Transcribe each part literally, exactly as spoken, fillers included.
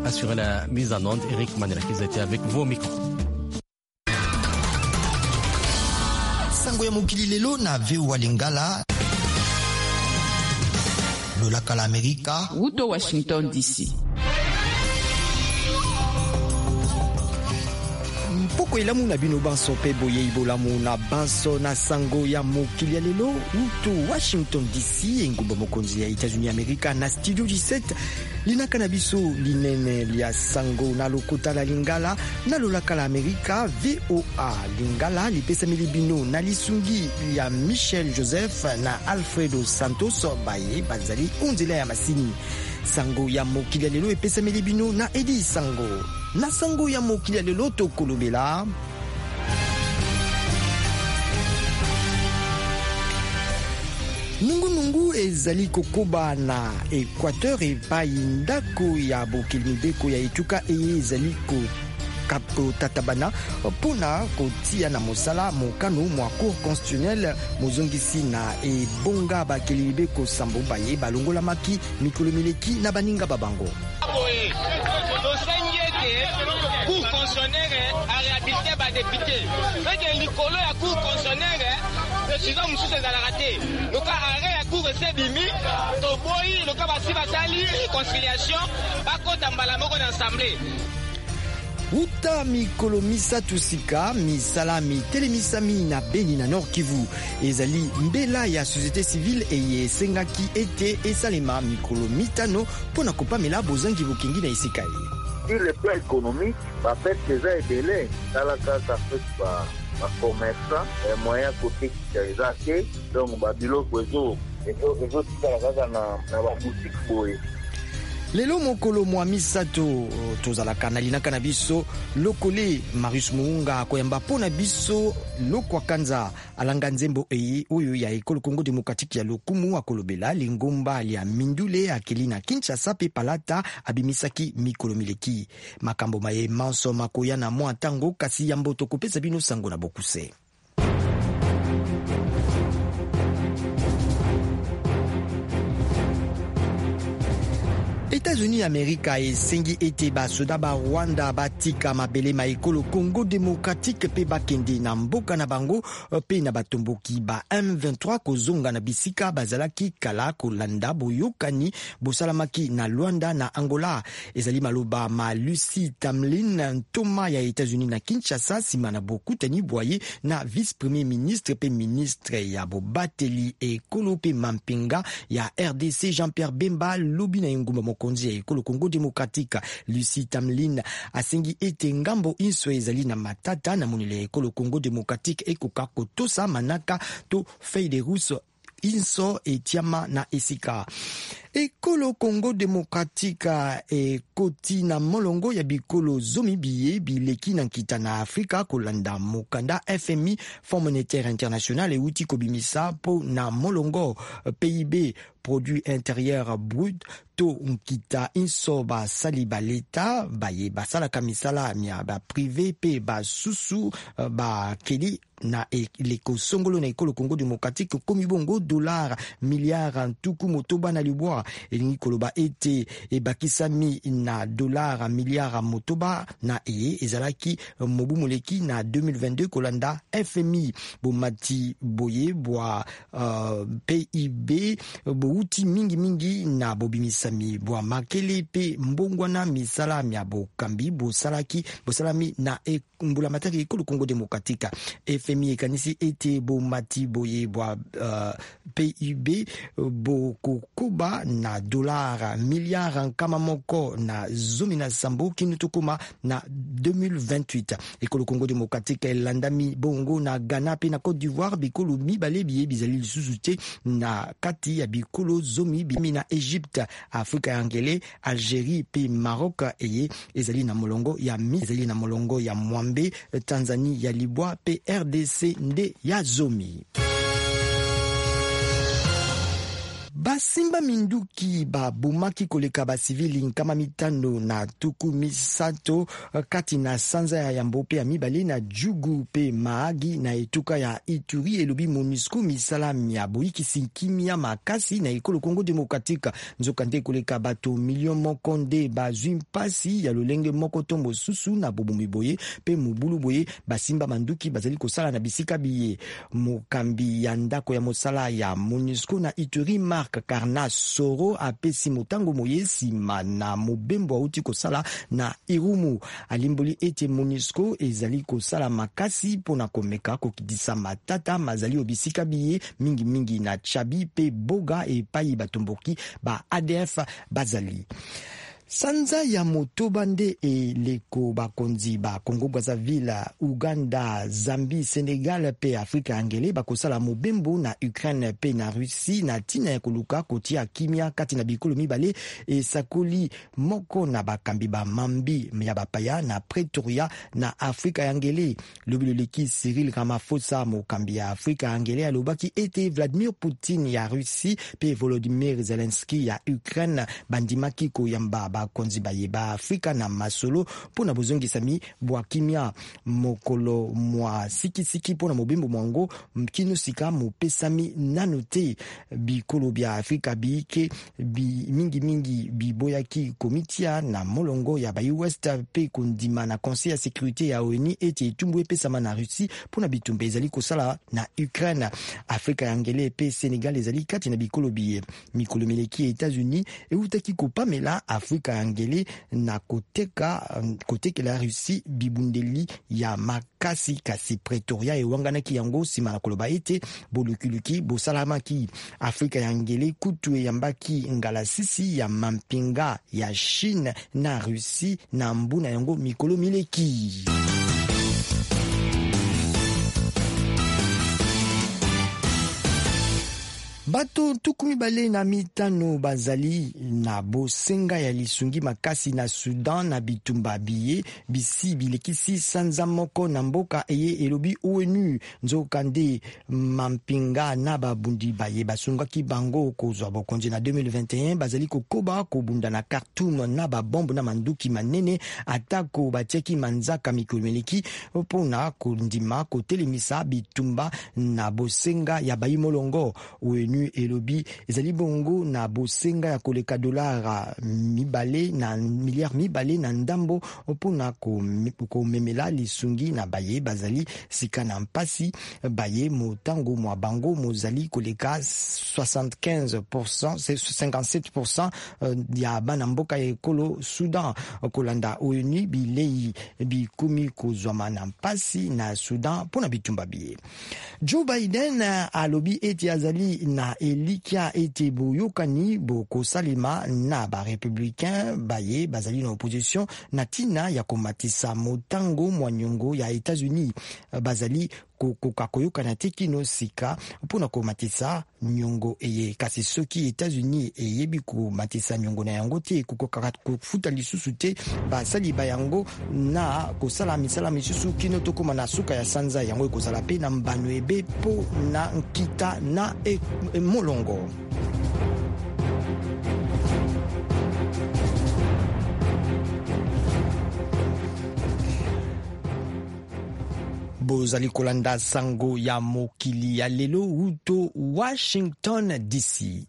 assuré la mise en onde. Eric Manela qui était avec vos micros. Sango ya mokili lelo na veo Lingala. Lola kala Amerika. Wuto Washington D C. Poko ilamu na bino banso pe boye ibolamu na banso na sango ya mokili ya lelo Wuto Washington D C ngumba mokonzi ya États-Unis Amerika na studio dix-sept linaka na biso linene lia sango na lokota la Lingala na lolaka la Amerika V O A Lingala lipesa milibino na lisungi ya Michel Joseph na Alfredo Santos baye bazali unzela ya masini. Sango ya mokili ya lelo epesa milibino na Edi Sango na sango ya mokili ya lelo to kolobela nungu nungu ezali kokoba na Équateur epai ndako ya bokili mideko ya etuka eye ezali ko kapo tatabana pona kotia na mosala mokano mwa cour constitutionnel mozongisi na ebonga bakeli beko sambo baye balongola maki mikolo mileki na baninga babango. Cour constitutionnelle a réhabilité ba député. Fait que likolo ya cour constitutionnelle président mususu ezalaka te. Loka arrêt ya cour ese bimi to boyi loka basi basali réconciliation bakota mbala moko na assemblée. Uta mikolo misatu sika misala mitelemisami na Beni na Nord Kivu ezali mbela ya société civile eye sengaki ete esalema mikolo mitano pona kopamela bozangi bokengi na esika ye. Sur le plan économique, bah, fait déjà ebele dans la case fait par ma commerçant et moyen côté qui est donc bah bilo kwezo et et autres la case na na ba boutique boy. Lelo mokolo mwa misato tozalaka na linaka na biso lokole Marius Muunga koyamba pona biso lokwa kanza alanga nzembo eye oyo ya ekolo Congo Démocratique ya lokumu akolobela lingomba ya mindule akeli na Kinshasa pe palata abimisaki mikolo mileki makambo maye manso makoya na mwa tango kasi yambo tokopesa bino sango na bokuse. États-Unis Amerika esengi ete basoda ba Rwanda batika mabele ma ekolo Congo Démocratique pe bakende na mboka na bango pe na batomboki ba M vingt-trois kozonga na bisika bazalaki kala kolanda boyokani bosalamaki na Luanda na Angola. Ezali maloba ma Lucy Tamlin ntoma ya États-Unis na Kinshasa sima na bokutani boye na vice-premier ministre pe ministre ya bobateli ekolo pe mampinga ya R D C Jean-Pierre Bemba lobi na ngumba konzi ya ekolo Congo Démocratique. Lucy Tamlin asengi ete ngambo inso ezali na matata na monile ekolo Congo Démocratique ekoka kotosa manaka to feuille de route inso etiama na esika. Ekolo Congo Démocratique e koti na molongo ya bikolo zomi biye bileki na nkita na Afrika kolanda mokanda F M I Fonds monétaire international e uti kobimisa po na molongo P I B produit intérieur brut to nkita inso ba sali ba leta baye basala kamisala mia ba privé pe ba susu ba keli na eleko songolo na ekolo Congo Démocratique komi bongo dollar milliard ntuku motoba na libwa elingi koloba ete ebakisami na dollar milliard motoba na eye ezalaki mobu moleki na deux mille vingt-deux kolanda F M I bomati boye bwa uh, P I B bouti mingi mingi na bobimisami bwa makele pe mbongwana misala mia bokambi bosalaki bosalami na e, mbula matari ekolo Congo Démocratique. F M I ekanisi ete bomati boye bwa uh, P I B bokokoba na dollar milliard nkama moko na zomi na sambo kinutokoma na deux mille vingt-huit. Ekolo Congo Démocratique elandami bongo na Ghana pe na Côte d'Ivoire bikolo mibale biye bizali lisusu te na kati ya bikolo zomi bimi na Egypte, Afrika ya Ngele, Algérie pe Maroc eye ezali na molongo ya mi ezali na molongo ya Mwambe, Tanzanie ya Libwa pe R D C nde ya zomi. Basimba minduki babumaki koleka basivili nkama mitano na tuku misato kati na sanza ya Yambo pe ya mibale na Jugu pe Maagi na etuka ya Ituri. Elobi MONUSCO misala ya boyikisi kimia makasi na ekolo Kongo Demokratika nzoka nde koleka bato million moko nde bazwi mpasi ya lolenge moko tombo susu na bobumi boye pe mobulu boye. Basimba manduki bazali kosala na bisika biye. Mokambi ya ndako ya mosala ya MONUSCO na Ituri Mark Karna Soro apesi motango moye sima na mobembo auti kosala na Irumu. Alimboli ete MONUSCO ezali kosala makasi pona komeka kokidisa matata mazali obisika biye mingi mingi na Chabi pe Boga e payi batomboki ba A D F bazali. Sanza ya Motoba nde eleko bakonzi ba Congo Brazzaville, Uganda, Zambie, Senegal pe Afrika Angele bakosala mobembo na Ukraine pe na Russie na tina ya koluka kotia kimia kati na bikolo mibale e sakoli moko na bakambi ba mambi ya bapaya na Pretoria na Afrika Angele. Lobiloleki Cyril Ramaphosa mokambi ya Afrika Angele alobaki ete Vladimir Putin ya Russie pe Volodymyr Zelensky ya Ukraine bandimaki koyamba bakonzi bayeba Afrika na masolo pona bozongisa mi bwa kimia mokolo mwa sikisiki pona mobimbo mwango mkino sika mopesami nanote bikolo bya Afrika biike bi mingi mingi biboyaki komitia na molongo ya ba U S pe kondima na Conseil ya sécurité ya O N U ete etumbu epesama na Russie pona bitumbe ezali kosala na Ukraine. Afrika ya Ngele pe Senegal ezali kati na bikolo biye mikolo meleki ya États-Unis eutaki kopamela Afrika Angele na koteka kotekela Russie bibundeli ya makasi kasi Pretoria e wanganaki yango sima na koloba ete bolukuluki bosalamaki. Afrika ya Angele kutu yambaki ngala sisi ya mampinga ya Chine na Russie na mbuna yango mikolo mileki. Bato tukumi bale na mitano bazali na bosenga ya lisungi makasi na Sudan na bitumba biye bisi bilekisi sanza moko na mboka eye elobi O N U nzoka nde mampinga na babundi baye basungaki bango kozwa bokonzi na deux mille vingt et un bazali kokoba kobunda na Khartoum na babombo na manduki manene atako batiaki manzaka mikomeleki pona kondima kotelemisa bitumba na bosenga ya bayimolongo. O N U elobi ezali bongo na bosenga ya koleka dolara mibale na milliard mibale na ndambo pona ko memela lisungi na baye bazali sika na mpasi baye motango mwa bango mozali koleka soixante-quinze pour cent c'est cinquante-sept pour cent ya bana mboka ekolo Sudan kolanda O N U bilei bikumi kozwama na mpasi na Sudan pona bitumba biye. Joe Biden alobi eti azali na elikia ete boyokani boko salima na ba républicain baye bazali na opposition na tina ya komatisa motango mwanyongo ya États-Unis bazali kokoyokana te kino sika pona komatisa nyongo eye kasi soki États-Unis eyebi komatisa nyongo na yango te kofuta lisusu te basali bayango na kosala misala misusu kino tokoma na suka ya sanza yango ekozala pe na mbano ebe po na nkita na e, e molongo. Bozali kolanda sango ya mokili ya lelo uto Washington D C.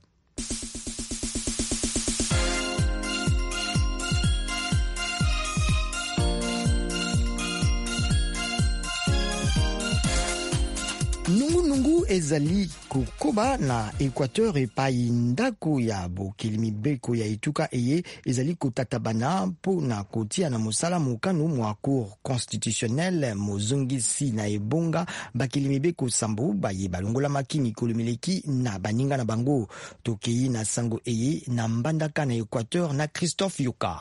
Nungu nungu ezali kokoba na Equateur epai ndako ya bokili mibeko ya etuka eye ezali kotatabana mpo na kotia na mosala mokano mwa cour constitutionnelle mozongisi na ebonga bakili mibeko sambo baye balongola maki mikolo mileki na baninga na bango. Tokei na sango eye na mbandaka na Equateur na Christophe Yoka.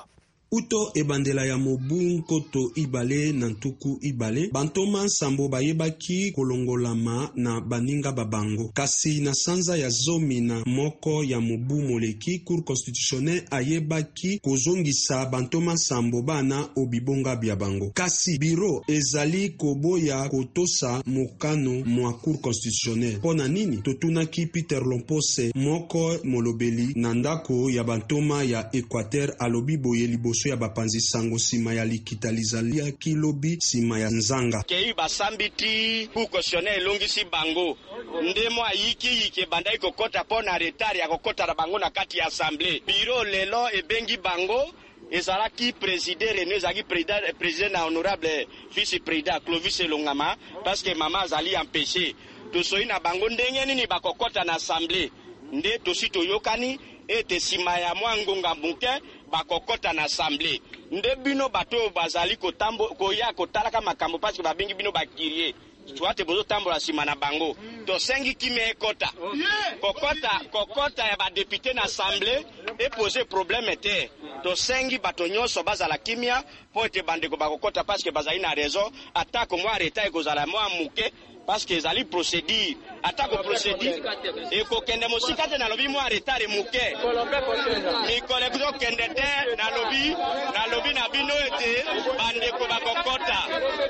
Uto ebandela ya mobu nkoto ibale na ntuku ibale, bantoma nsambo bayebaki kolongolama na baninga babango. Kasi na sanza ya zomi na moko ya mobu moleki, Cour constitutionnelle ayebaki kozongisa bantoma nsambo bana obibonga bya bango. Kasi biro ezali koboya kotosa mokano mwa Cour constitutionnelle. Pona nini? Totunaki Peter Lompose, moko molobeli na ndako ya bantoma ya Equateur, alobi boye liboso ya bapanzi sango sima ya likita lizalia kilobi sima ya nzanga. Kei basambiti Cour constitutionnelle elongisi bango. Ndemo ayiki yike bandai kokota pona retari ya kokota na bango na kati ya assemblée. Biro lelo ebengi bango ezalaki président René ezalaki président président na honorable vice président Clovis Elongama parce que mama azali empêché. Tosoi na bango ndenge nini bakokota na assemblée. Nde tosi toyokani ete sima ya mwa ngonga mbuke bakokota na assemblée. Nde bino bato bazali kotambo koya kotalaka makambo parce que babengi bino bakirie. Tuate bozo tambola sima na bango. To sengi kime ekota. Kokota kokota ya ba député na assemblée et poser problème te. To sengi bato nyonso bazala kimia po ete bandeko bakokota parce que bazali na raison atako mwa arrêta ekozala mwa muke parce que ezali procédure atako procédure ekokende mosika te na lobi mwa retard muke mikole kuzo kende te na lobi na lobi na bino ete bandeko bakokota.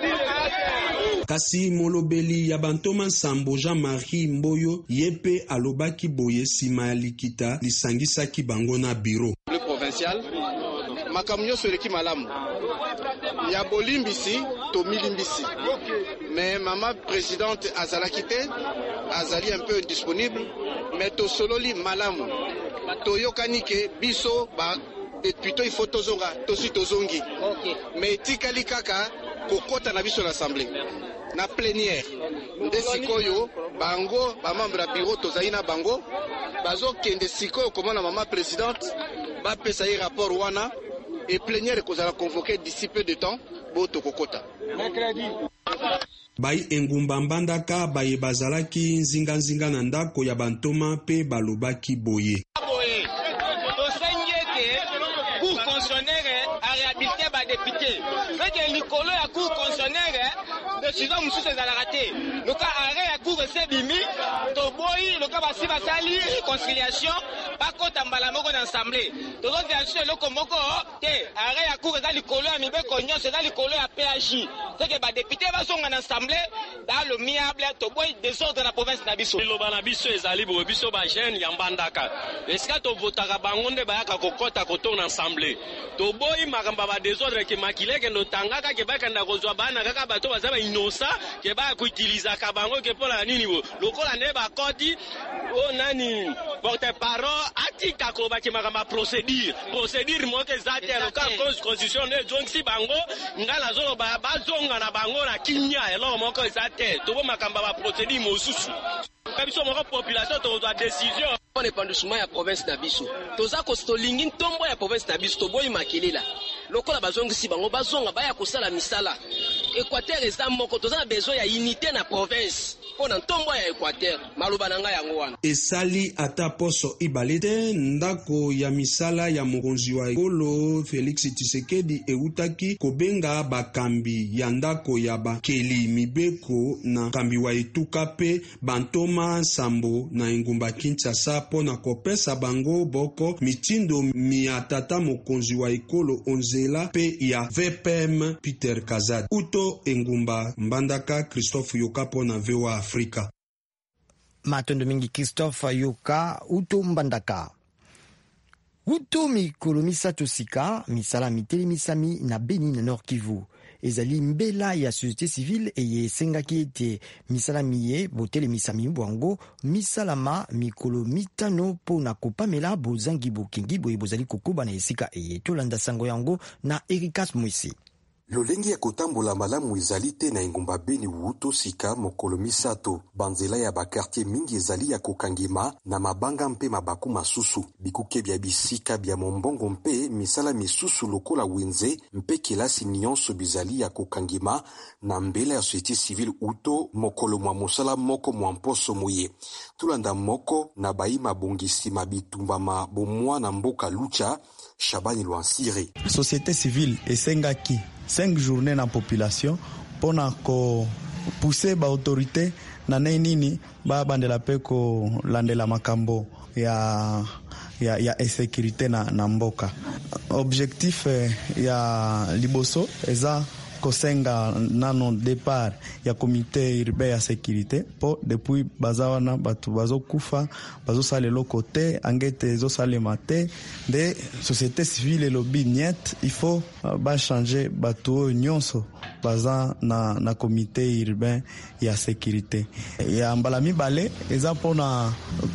Kasi molobeli ya bantoma nsambo Jean-Marie Mboyo yepe alobaki boye sima ya likita lisangisaki bango na biro le provincial makambo nyonso eleki malamu ya bolimbisi to milimbisi mais mama présidente azalaki te azali un peu disponible mais to sololi malamu toyokani ke biso ba plutôt il faut tozonga tosi tozongi mais etikali kaka kokota na biso na assemblée na plénière nde sikoyo bango bamembre ya bureau tozali na bango bazokende sikoyo komona mama présidente bapesa ye rapport wana et plénière kozala convoqué d'ici peu de temps boto kokota. Bai engumba mbandaka baye bazalaki nzinga nzinga na ndako ya bantoma pe balobaki boye. Boye. Tosengete Cour constitutionnelle a réhabilité ba député. Fait que likolo ya Cour constitutionnelle décision mususu ezalaka te. Loka arrêt ya Cour esebimi to boyi loka basi basali réconciliation bakota mbala moko na assemblée. Tozo version loko moko te arrêt ya Cour ezali likolo ya mibeko nyonso ezali likolo ya P H J. C'est que ba député bazonga na assemblée dans le miable to boyi désordre na province na biso. Loba na biso ezali bo biso ba jeune ya mbandaka. Eska to votaka bango nde bayaka kokota koto na assemblée. To boyi makamba ba désordre ke makileke no tangaka ke bakanda kozwa bana kaka bato bazaba inosa ke ba ko utiliser ka bango ke pola nini bo. Lokola ne ba koti o nani porte parole atika ko ba ke makamba procédure. Procédure mo ke zate loka constitution ne jonksi bango ngala zolo ba bazonga na bango na kinya elo mo ko zate. To bo makamba ba procédure mosusu. Biso moko population to doit décision on est pendusuma ya province na biso toza ko stolingi ntombo ya province na biso to boyi makelela lokola bazongisi bango bazonga baya kosala misala Équateur eza moko toza na besoin ya unité na province pona ntombo ya Équateur maloba nanga yango wana esali ata poso ibalete ndako ya misala ya mokonzi wa ekolo Félix Tshisekedi eutaki kobenga bakambi ya ndako ya bakeli mibeko na kambi wa etuka pe bantoma nsambo na engumba Kinshasa pona kopesa bango boko mitindo miatata mokonzi wa ekolo onzela pe ya V P M Peter Kazadi uto engumba mbandaka Christophe Yoka pona V O A Afrika. Matondo mingi Christophe Yoka uto mbandaka. Uto mikolo misato sika misala miteli misami na Beni na Nord Kivu. Ezali mbela ya société civile eye sengaki ete misala miye botele misami bwango misalama mikolo mitano po na kopamela bozangi bokingi boye bozali kokuba na esika eye tolanda sango yango na Erikas Mwisi. lolenge ya kotambola malamu ezali te na engumba Beni wuto sika mokolo misato. Banzela ya bakartier mingi ezali ya kokangima na mabanga mpe mabaku masusu. Bikuke bya bisika bya mombongo mpe misala misusu lokola wenze mpe kelasi nyonso bizali ya kokangima na mbele ya société civile uto mokolo mwa mosala moko mwa mposo moye. Tulanda moko na bayi mabongisi mabitumba mabomwa na mboka Lucha, Shabani Lwansire. Société civile esengaki cinq journées na population pona ko pousser ba autorité na nini ba bandela pe ko landela makambo ya ya ya insécurité na, na mboka. Objectif eh, ya liboso eza kosenga nano départ ya comité urbain ya sécurité po depuis bazawana batu bazo kufa bazo sale lokote angete zo sale mate de société civile lobby niet il faut uh, ba changer batu nyonso baza na na comité urbain ya sécurité ya mbalami bale eza pona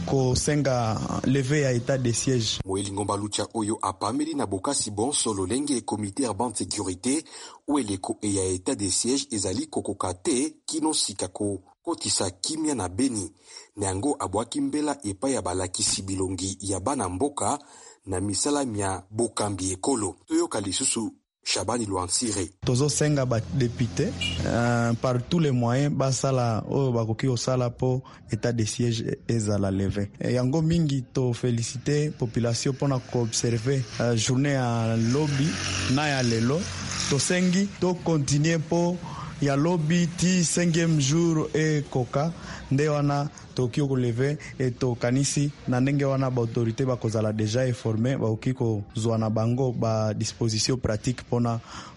kosenga lever ya état de siège. Moeli Ngomba Lucha oyo apameli na bokasi bonso lolenge comité urbain de sécurité ou eleko e ya état de siège ezali kokokate kino sikako kotisa kimia na Beni nango abwaki mbela epa ya balakisi bilongi ya bana mboka na misala mia bokambi ekolo. Toyoka lisusu Shabani Lwansire. Tozo senga ba député euh, par tous les moyens basala o bakoki osala po état de siège ezala levé. Yango mingi to féliciter population pona ko observer euh, journée à lobby na ya lelo. To sengi to continuer po ya lobby ti cinquième jour e koka nde wana tokio ko lever et to kanisi na ndenge wana ba autorité ba kozala déjà informé ba okiko zwana bango ba disposition pratique pona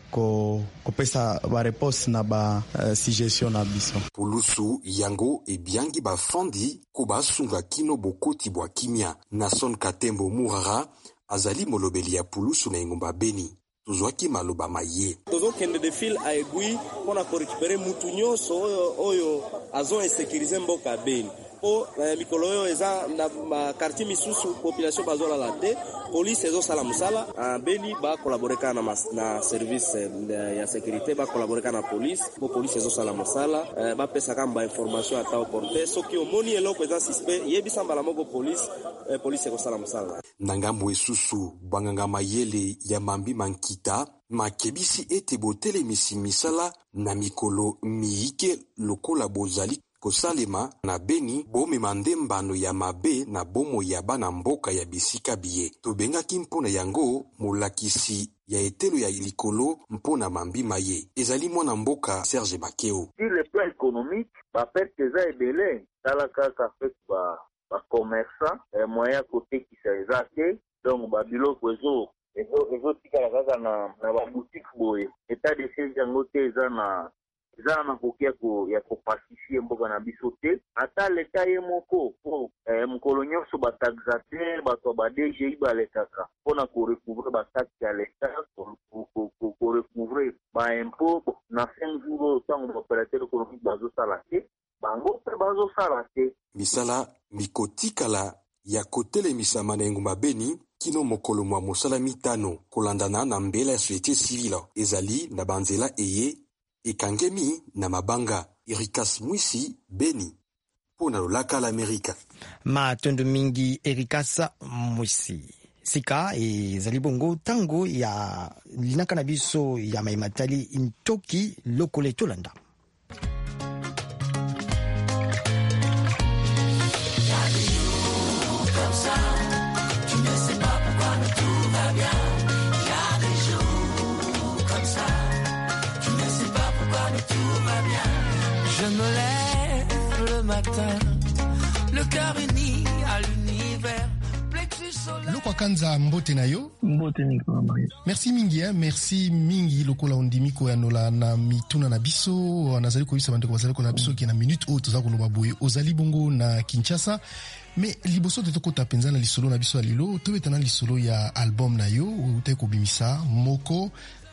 ko kopesa ba réponse na ba uh, suggestion na biso. Pulusu yango e biangi ba fondi ko basunga kino bokoti bwa kimia. Nason Katembo Murara azali molobeli ya Pulusu na engumba Beni. Tuzwaki maloba maye. Tozo kende de fil a egui pona ko récupérer mutu nyonso oyo oyo azon insécuriser mboka Beni. Po eh, mikolo oyo eza na ma quartier misusu population bazola la te, police ezo sala musala, en Beni ba collaborer kana na, na service eh, ya sécurité ba collaborer kana police, po police ezo sala musala, eh, ba pesa kamba information ata oporte, soki omoni eloko eza suspect, yebisa mbala moko police, eh, police ezo sala musala. Nangambo esusu banganga mayele ya mambi mankita makebisi ete botele misi misala na mikolo miike lokola bozali kosalema na Beni bome mandembano ya mabe na bomo ya bana mboka ya bisika biye. Tobengaki mpona yango molakisi ya etelo ya likolo mpona mambi maye. Ezali mwana mboka Serge Bakeo. Sur le plan économique, ba perte eza ebele, tala kaka fait ba ba commerçant, eh, moyen côté qui ça te, donc ba biloko ezo ezo ezo tikala kaka na na ba boutique boye. État de siège yango te eza na eza na kokia ko ya kopasifie mboka na biso te. Ata leta ye moko po eh, mokolo nyonso ba taxateur bato ba D G I balekaka mpona ko recouvrer ba taxe ya leta, ko recouvrer ba impôt na cinq jours tango opérateur économique bazo sala te bango pe bazo sala te. Misala mikotikala ya kotele misama na engumba Beni kino mokolo mwa mosala mitano kolandana na mbela ya société civile ezali na banzela eye ekangemi na mabanga. Erikas Mwisi, Beni, pona lolaka l'Amerika. Matondo mingi Erikas Mwisi. Sika ezali bongo tango ya linaka na biso ya maimatali intoki lokole tolanda. Je me lève le matin, le cœur uni à l'univers. Lokwa kanza mbote na yo. Mbote niko na Marie. Merci mingi, hein? Merci mingi lokola ondimiko ya nola na mituna na biso, nazali ko bisa bande ko bazali ko na biso ki na minute o toza ko loba boye ozali bongo na Kinshasa. Mais liboso de toko tapenza na lisolo na biso alilo, to betana lisolo ya album na yo, ute ko bimisa moko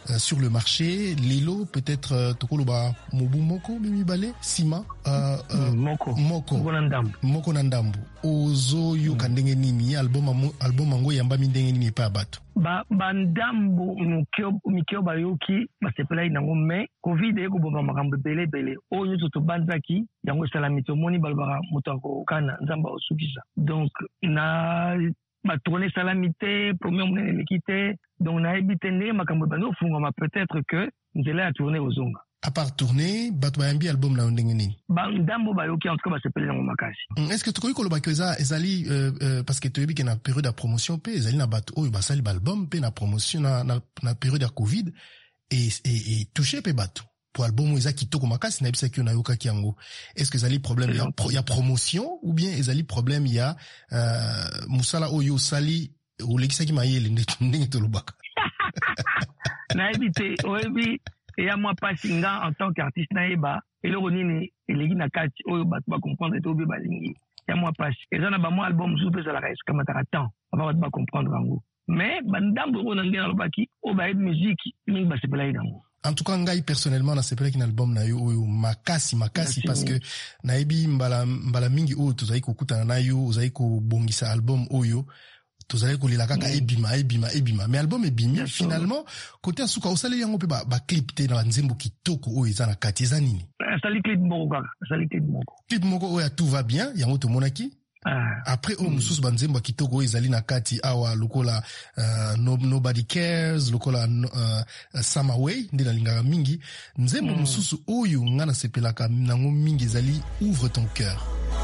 euh, sur le marché. Lilo, peut-être euh, Tokoloba Mobu Moko, Mimi Balé, Sima, euh, euh, Moko, Moko, Moko Nandambu, Moko Nandambu. Ozo yo kandenge nini album album ango yamba mindenge nini pa bato. Ba bandambu mukyo mikyo bayoki basepela inango me covid eko bomba makambo bele bele oyo to banzaki yango salami to moni balbara mutako kana nzamba osukisa. Donc na ba tourner salamité premier monene l'équité donc na ebitende makambo bano fungoma peut-être que nzela a tourner ozonga. À part tourner, bato bayambi album na ndenge nini? Ba ndambo bayoki en tout cas basepela nango makasi. Est-ce que tu connais que ça ezali euh, euh, parce que tu as na période de promotion pe ezali na bato oyo basali album pe na promotion na na, na période de Covid et et, et toucher pe bato pour album eza kitoko makasi na bisa ki na yoka kiango. Est-ce que ezali problème il y a, y a promotion ou bien ezali problème il y a euh, musala oyo sali ou lekisa ki mayele ndenge to lobaka. Na ebité oyebi et à moi pas singa en tant qu'artiste naïba et le ronini et les gina kati oyo bat ba comprendre et obi balingi ya moi pas et ça na ba moi album soupe ça la reste comme ta temps on va pas comprendre ngo mais bandambo ro nangena lo baki o ba musique mingi ba sepela idango. En tout cas ngai personnellement na sepela kin album na yo oyo makasi makasi. Merci parce que naibi mbala mbala mingi oyo tozali kokutana na yo ozali ko bongisa album oyo tozali kolila kaka ebima ebima ebima mais album ebimi finalement côté asuka osali yango pe ba, ba clip te na nzembo kitoko oyo eza na kati eza nini? Sali clip moko kaka sali clip moko clip moko oyo tout va bien yango to monaki. Ah. Après o mususu mm. banzembo kitoko oyo ezali na kati awa lokola uh, no, Nobody Cares lokola uh, Summer Way ndi nalingaka mingi nzembo mm. mususu oyo ngana sepelaka nango mingi ezali Ouvre ton cœur.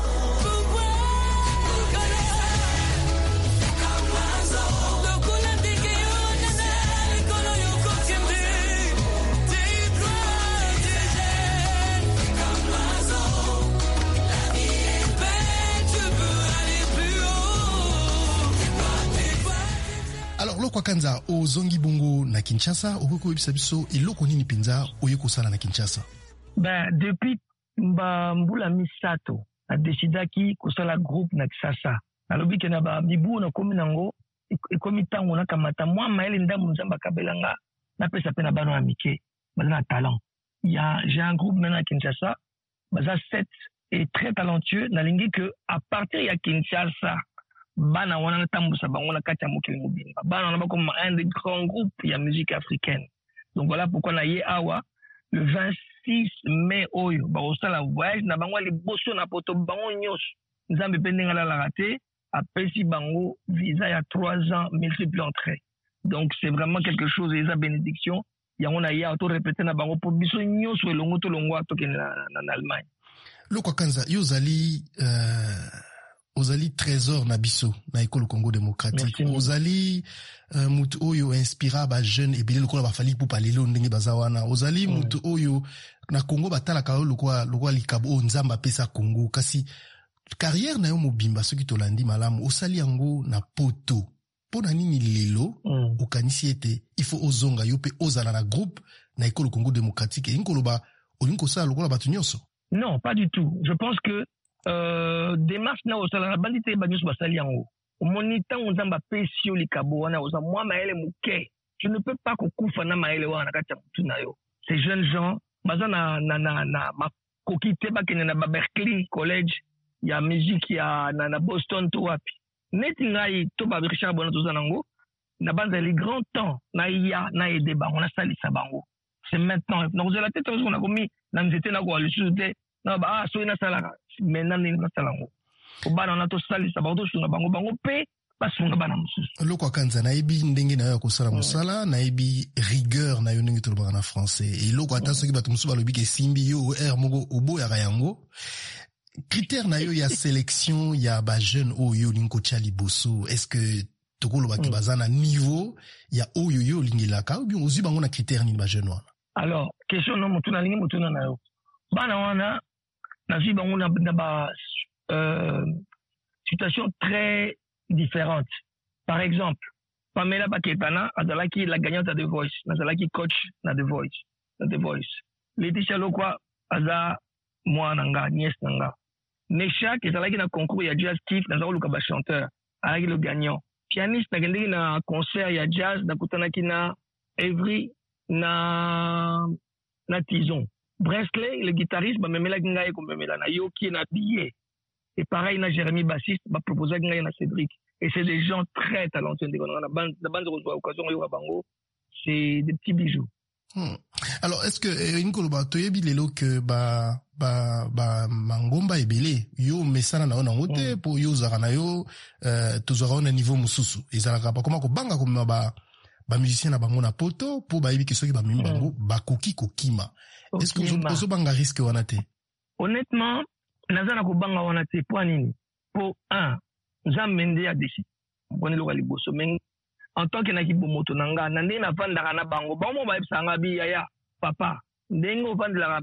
Kwa kanza o zongi bongo na Kinshasa okoko ebisa biso eloko nini penza oyeko sala na Kinshasa? Ben depuis mba mbula misato a decidaki kosala groupe na Kinshasa alobi ke na ba bibu na komi nango ekomi tango na kamata mwa maele ndambu nzamba kabelanga na pesa pe na bano ya mike bazana talent. Il y a j'ai un groupe maintenant à Kinshasa baza sept et très talentueux na lingi que à partir ya Kinshasa bana wana tambusa bango na kati ya mokili mobimba bana wana bakoma un des grands groupes ya musique africaine. Donc voilà pourquoi na ye awa le vingt-six mai oyo bakosala voyage na bango liboso na poto bango nyonso nzambe pe ndenge alalaka te apesi bango visa ya trois ans multiple entrée. Donc c'est vraiment quelque chose eza bénédiction yango na ye auto répéter na bango po biso nyonso elongo to longwa tokende na, na, na Allemagne. Loko kanza yozali euh... ozali trésor na biso na école Congo démocratique. Ozali uh, mutu oyo inspira ba jeune ebele lokola ba fali pupa lelo ndenge bazawana. Ozali mm. mutu oyo na Congo batala ka lokwa lokwa likabo o nzamba pesa Congo kasi carrière na yo mobimba soki tolandi malamu osali yango na poto. Pona nini lelo mm. okanisi ete il faut ozonga yo pe ozala na groupe na école Congo démocratique et nkoloba olinko sala lokola batu nyonso? Non, pas du tout. Je pense que Euh, démarche na osala bandite banyusu basali yango omonita nzamba pesio likabo wana oza moi maele muke je ne peux pas kokufa na maele wana kati ya mutu na yo. Ces jeunes gens baza na na na na makoki te bakene na Berkeley College ya musique ya na, na Boston to wapi neti ngai to ba Richard Bona to zanango na banza les grands temps na ya na ede ba on a sali sa bango c'est maintenant donc je la tête on a commis na nzete na ko alisude na ba so ina sala maintenant ni na sala ngo o bana na to sali sa bango sunga bango bango pe basunga bana mususu loko kanza na ibi ndenge na yo ko sala musala na ibi rigueur na yo ndenge to lobaka na français et loko ata soki bato mususu balobi ke simbi yo er moko obo ya yango critère na yo ya sélection ya ba jeune oyo linko chali boso est-ce que tokolo ba ki bazana niveau ya oyo yo lingilaka ou bien ozi bango na critère ni ba jeune wana? Alors question no mutuna lingi mutuna na yo bana wana na zi bango na ba euh situation très différente. Par exemple, Pamela Baketana azalaki la gagnante à The Voice, azalaki coach na The Voice, na The Voice. Laetitia Lokwa aza moi nanga nièce nanga. Nesha qui azalaki na concours ya jazz Steve nazalo luka ba chanteur, azalaki le gagnant. Pianiste na gendeki na concert ya jazz na kutanaki na Every na na Tison. Bresley, le guitariste, bah memela ngai ko memela na Yoki na Billet. Et pareil na Jérémy bassiste, bah proposer ngai na Cédric. Et c'est des gens très talentueux. La bande la bande de occasion yo bango, c'est des petits bijoux. Hmm. Alors est-ce que Nico ba toyebi lelo que ba ba ba mangomba ebele yo mesana na ona ngote mm. po yo zara na yo euh tozara na niveau mususu ezalaka ba koma ko banga ko ba ba musicien na bango na poto po ba yebi ke soki ba mimi bango mm. ba koki kokima. Est-ce que vous ozo banga risque wana te? Honnêtement nazana ko banga wana te po nini po un Zamende a décidé prenez le liboso mais en tant que nakibo moto nanga na ndenge na vanda na bango bango ba ebsanga bi ya papa ndenge vanda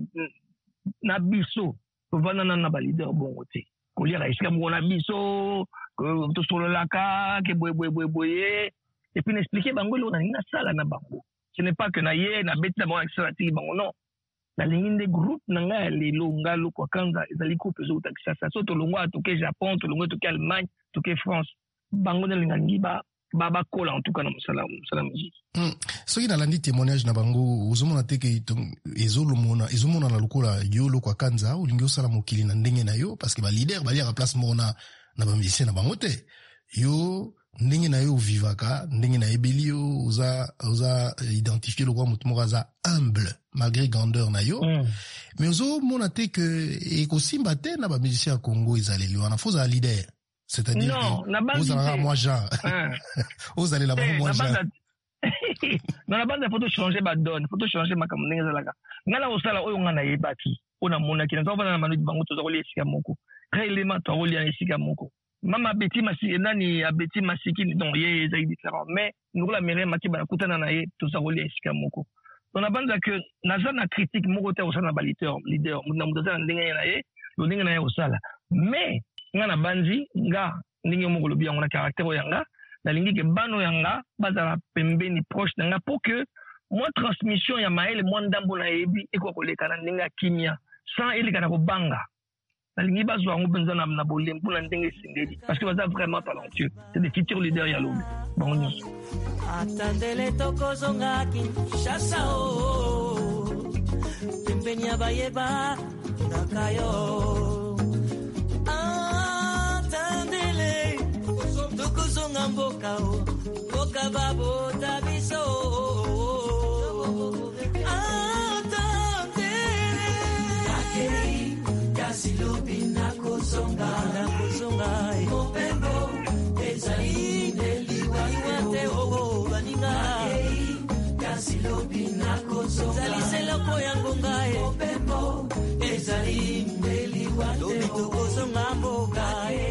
na biso to vanda na ba leader bongo te ko lira isika mo na biso to solo laka ke boy boy boy boy et puis n'expliquer bango lo na na sala na bango ce n'est pas que na ye na beta mo extrati bango non la ligne des groupes nanga les longa lo kwa kanza ezali ko peso utakisa ça so to longwa to ke Japon to longwa to ke Allemagne to ke France bango na lingangi ba baba kola en tout cas na musala musala musique mm. Soki na landi témoignage na bango ozomona te ke ezolomona ezomona na lokola yo lo kwa kanza ulingi osala mokili na ndenge na yo parce que ba leader ba lia place mona na ba musicien na bango te yo ndenge na yo vivaka ndenge na ebeli yo oza oza identifier le roi mutumo za humble malgré grandeur na yo mm. mais ozomona te ke ekosimba te na ba musicien Congo ezaleli wana faut za leader. C'est-à-dire non, que vous allez moi Jean. Vous allez là-bas moi Jean. Dans la bande il faut changer ba donne, faut changer ma kamnenge zalaka. Ngala osala oyo ngana yebaki. Ona mona kina to bana manu bango to zoli esika moko. Réellement to zoli esika moko. Mama beti masi nani abeti masiki donc ye ezali différent mais nous la mère maki bana kutana na ye to zoli esika moko. Dans la bande que nazana critique moko te osana ba leader leader muna mutazana ndenge na ye, lo ndenge na ye osala. Mais ngana banzi nga ndenge moko lobi yango na caractère yanga na lingi ke bano yanga bazala pembeni proche nanga pour que moi transmission ya maele moi ndambo na yebi eko koleka na ndenge kimia sans eleka na kobanga na lingi bazwa yango benza na na bolem pour na ndenge singeli parce que baza vraiment talentueux c'est des futurs leaders ya lobi bango nyonso atandele tokozonga Kinshasa o pembeni ya bayeba ndakayo mboka o mboka babo tabiso atandele akei kasilobi na kozonga na kozonga mopembo ezali neliwa iwate o baninga akei kasilobi na kozonga zali seloko ya ngonga mopembo ezali neliwa lobi tokozonga mboka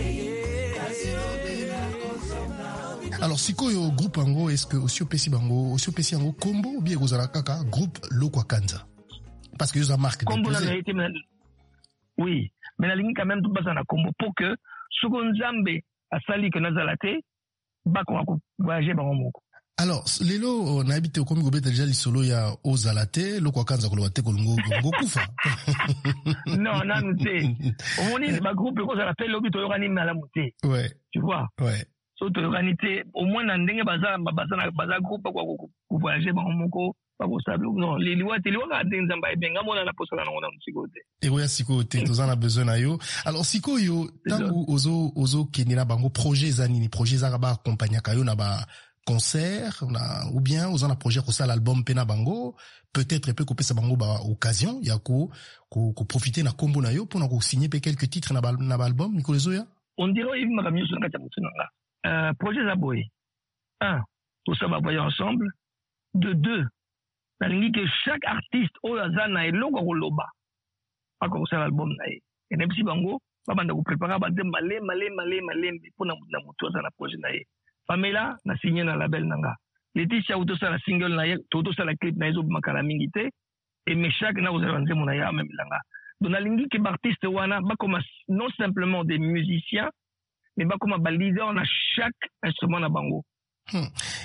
Alors sikoyo groupe ango est-ce que aussi opesi bango aussi opesi ango combo ou bien kozala kaka groupe Lokwa Kanza parce que yoza marque combo la été oui mais la ligne quand même tout basa na combo pour que soko nzambe asali que nazalate ba ko voyager bango moko. Alors lelo na habité au komi gobeta déjà lisolo ya ozalate Lokwa Kanza ko loate ko lungo ngo kufa non non te au moni ba groupe ko zalate lobi to yorani na la muté ouais tu vois ouais so to yorani au moins na ndenge baza baza na baza groupe kwa ko voyager bango moko pas possible non les lois les lois ka nzamba ebenga mona na posala na ngona musikote et oui sikote tozana besoin na yo alors sikoyo tangu ozo ozo kenina bango projet zanini projet za ba accompagner kayo na ba concert na ou bien aux un projet ko ça l'album pena bango peut-être peut couper sa bango ba occasion ya ko ko profiter na combo na yo pour na ko signer pe quelques titres na na album Nicolas Zoya on dirait il m'a mieux sur ka tsamutsanga euh projet za boy un pour ça va voyer ensemble de deux ça dit que chaque artiste au azana eloko ko loba pa ko ça l'album na ye et même si bango ba banda ko préparer ba de malé malé malé malé pour na na mutu za na projet na ye Pamela na signé na label nanga. Leticia auto sa la single na ye, toto sa la clip na yezo makala mingi te et mais chaque na ozala nze mona ya même langa. Donc na lingi ke artiste wana ba comme non simplement des musiciens mais ba comme ba leader na chaque instrument na bango. Hmm.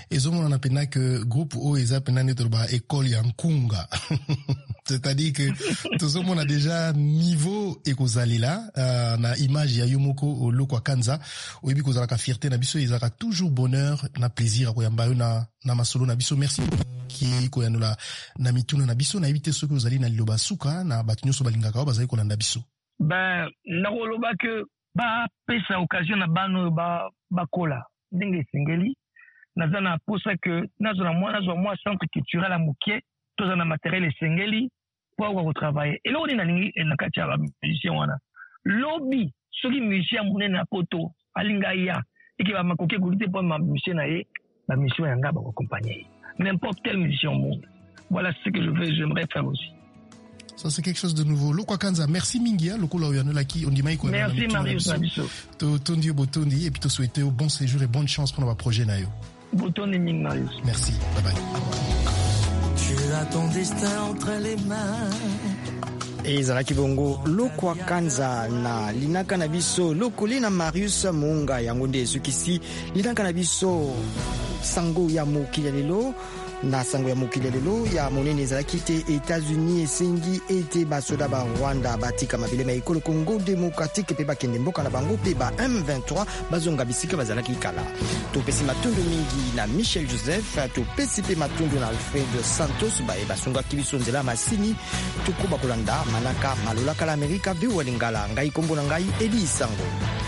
ezomona pena que groupe o eza pena neto ba école ya nkunga. C'est-à-dire que tozomona déjà niveau ekozalila uh, na image ya yomoko lokwa kanza oyebi kozala ka fierté na biso ezaka toujours bonheur na plaisir ko yamba yo na na masolo na biso. Merci ki ko yanola na mituna na biso na ibite soki ozali na liloba suka na batunyoso balingaka bazali ko landa biso. Ben na koloba que ba pesa occasion na bano ba bakola ndenge singeli naza na posa que nazo na mwana zo mwa centre culturel à Mukie toza na matériel esengeli pour ko travailler et là on est na lingi na katia ba musicien wana lobby soki musicien munene na poto alinga ya et va makoke kulite pour ma musicien na ye ba mission yanga ba accompagner n'importe quel musicien au monde. Voilà ce que je veux j'aimerais faire aussi. Ça c'est quelque chose de nouveau. Lokwa Kanza, merci Mingia, Lokola Oyanola qui on dit maïko. Merci Marius Nabiso. To tondi botondi et puis te souhaiter bon séjour et bonne chance pour notre projet nayo. Botondi Ming Marius. Merci. Bye bye. Tu as ton destin entre les mains. ezalaki bongo Lokwa Kanza na linaka na biso lokoli na Marius Munga yango nde ezukisi linaka na biso sango ya mokili lelo na sango ya mokili lelo ya monene ezalaki te États-Unis esengi ete basoda ba Rwanda batika mabele ma ekolo Congo démocratique pe bakende mboka na bango pe ba M vingt-trois bazonga bisika bazalaki kala topesi matundu mingi na Michel Joseph topesi pe matundu na Alfred Santos ba e basunga kibiso nzela masini tukuba kolanda manaka malola kala Amerika bi walingala ngai kombo na ngai Eli Sango.